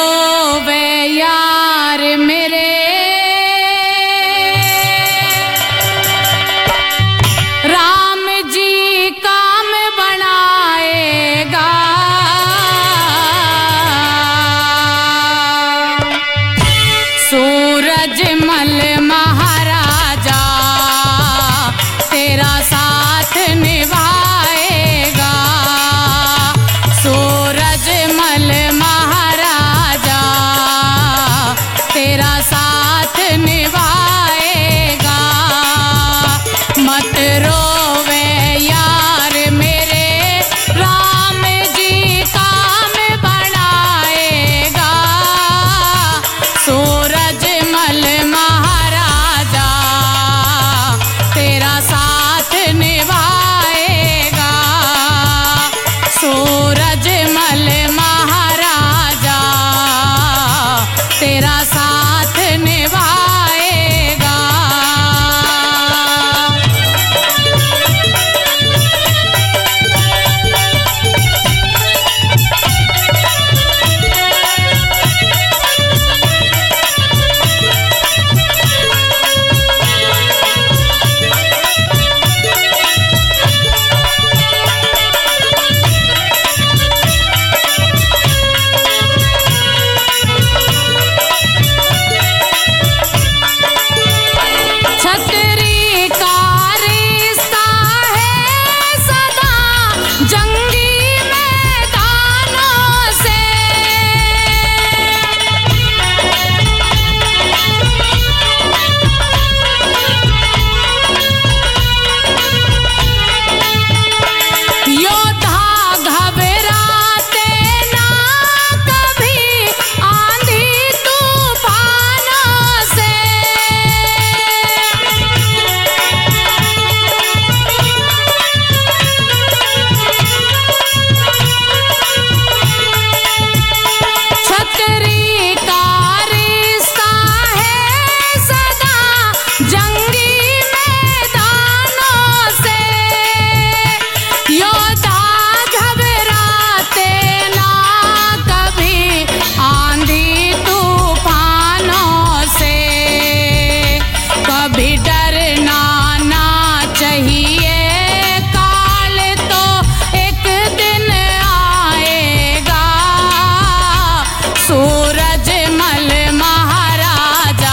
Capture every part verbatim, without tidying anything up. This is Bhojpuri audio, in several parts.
रोवे यार मेरे राम जी काम बनाएगा। सूरजमल महाराजा तेरा साथ निभाएगा। सूरजमल महाराजा तेरा साथ निभाएगा। मत रोवे यार मेरे राम जी काम बनाएगा। सूरजमल महाराजा तेरा साथ निभाएगा। सूरजमल महाराजा तेरा साथ निभाएगा। छतरी का रिश्ता है सदा जंगी मैदानों से। योद्धा घबराते ना कभी आंधी तूफानों से। छतरी का रिश्ता है सदा जंगी मैदानों से। योद्धा घबराते ना कभी आंधी तूफानों से। कभी डरना ना चाहिए काल तो एक दिन आएगा। सूरजमल महाराजा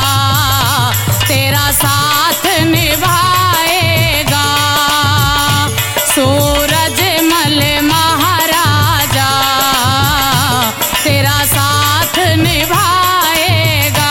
तेरा साथ निभाएगा। सूरजमल महाराजा तेरा साथ निभाएगा।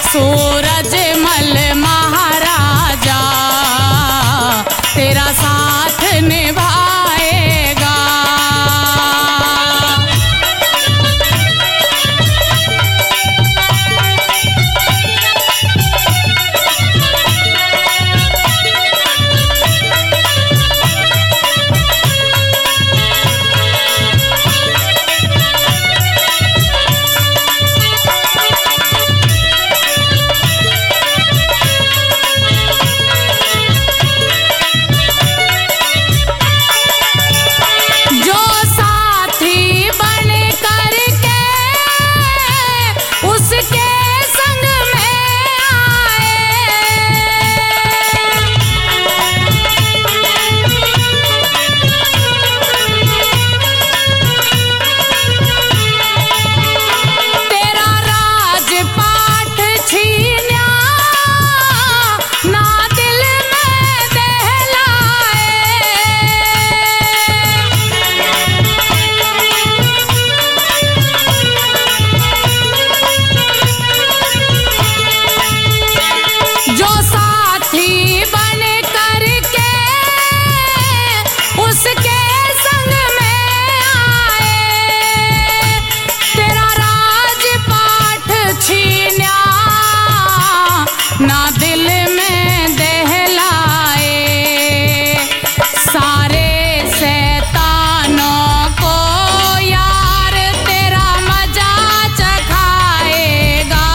सूरज मल महाराजा तेरा साथ निभाएगा। ना दिल में दहलाए, सारे शैतानों को यार तेरा मजा चखाएगा।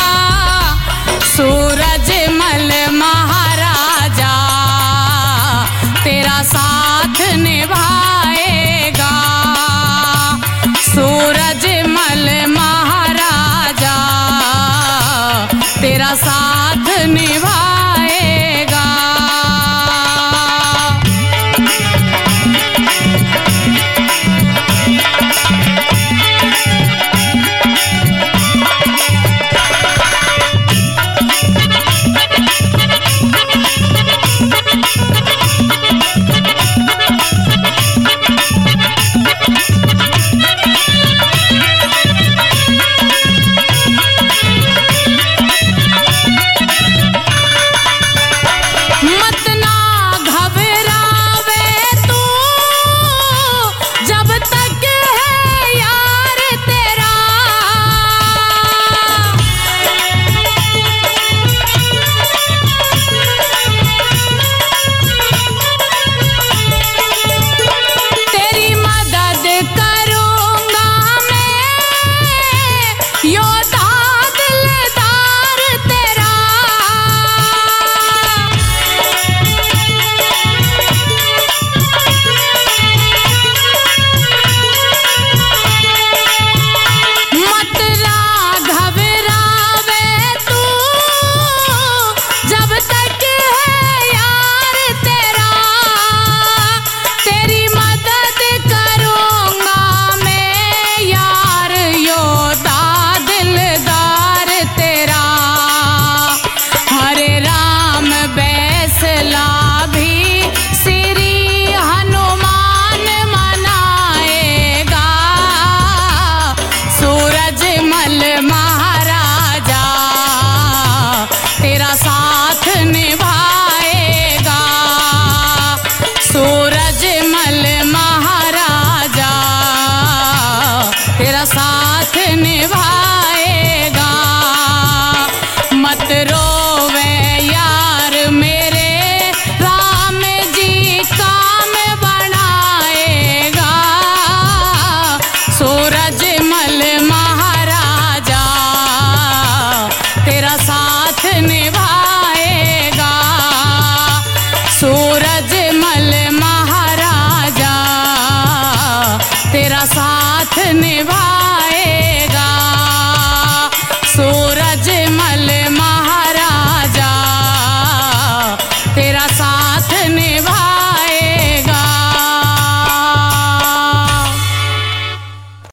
सूरज मल महाराजा तेरा साथ निभाएगा। सूरज मल महाराजा तेरा साथ निभाएगा। साथ निभाएगा। मत रोवे यार मेरे राम जी काम बनाएगा। सूरज मल महाराजा तेरा साथ निभा